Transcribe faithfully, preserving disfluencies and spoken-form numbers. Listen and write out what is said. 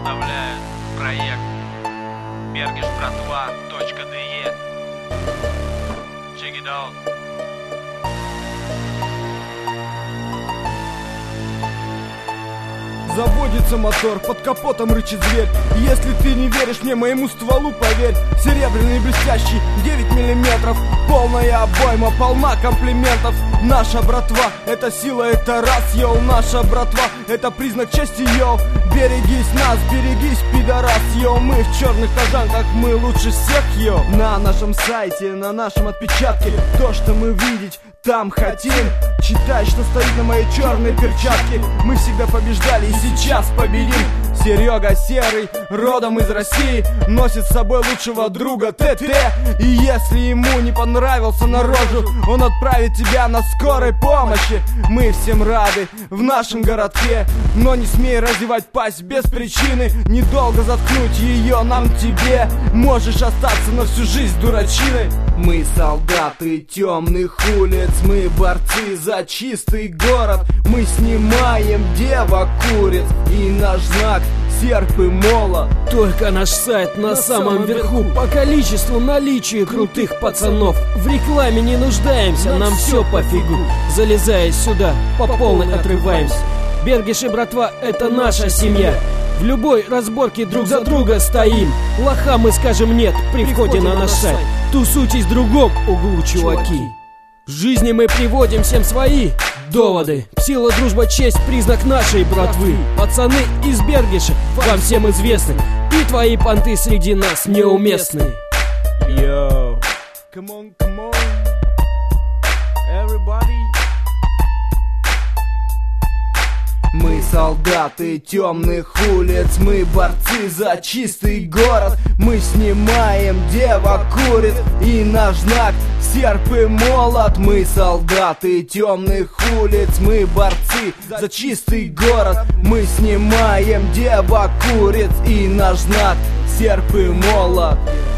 представляет проект Бергиш Братва .de. Check it out. Заводится мотор, под капотом рычит зверь. И если ты не веришь мне, моему стволу поверь. Серебряный блестящий, девять миллиметров. Полная обойма, полна комплиментов. Наша братва, это сила, это раз, йоу. Наша братва, это признак чести, йоу. Берегись нас, берегись, пидорас, йоу. Мы в черных кожанках, мы лучше всех, йоу. На нашем сайте, на нашем отпечатке то, что мы видеть там хотим. Читай, что стоит на моей черной перчатке. Мы всегда побеждали и сейчас победим. Серега Серый, родом из России, носит с собой лучшего друга ТТ. И если ему не понравился на рожу, он отправит тебя на скорой помощи. Мы всем рады в нашем городке, но не смей разевать пасть без причины. Недолго заткнуть ее нам тебе. Можешь остаться на всю жизнь дурачиной. Мы солдаты темных улиц, мы борцы за чистый город. Мы снимаем девок куриц, и наш знак серп и молот. Только наш сайт на, на самом верху. По количеству наличия крутых пацанов. В рекламе не нуждаемся, нам, нам все пофигу. Залезая сюда, по полной отрываемся. Бергиш и братва — это наша семья. В любой разборке друг за друга стоим. Лохам мы скажем нет при входе на наш сайт. Тусуйтесь в другом углу, чуваки. В жизни мы приводим всем свои доводы. Сила, дружба, честь — признак нашей братвы. Пацаны из Бергиша вам всем известны, и твои понты среди нас неуместны. Yo, come on, come on, everybody. Мы солдаты темных улиц, мы борцы за чистый город. Мы снимаем девок куриц, и наш знак серп и молот. Мы солдаты темных улиц, мы борцы за чистый город. Мы снимаем девок куриц, и наш знак серп и молот.